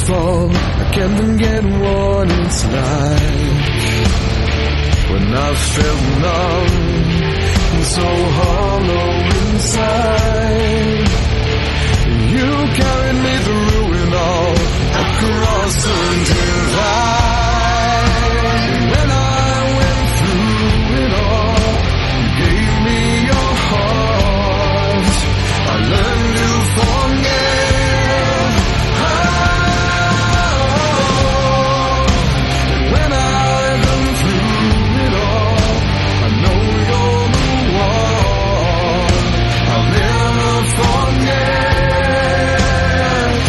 fall, I can't forget what it's like when I felt numb and so hollow inside. You carried me through it all, across the divide. When I went through it all, you gave me your heart. I learned to forget. And when I've been through it all, I know you're the one I'll never forget.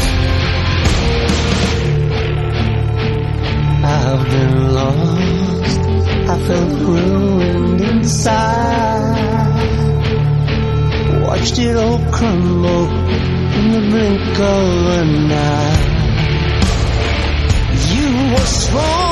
I've been lost, I felt ruined inside. Watched it all crumble in the blink of an eye. You were strong.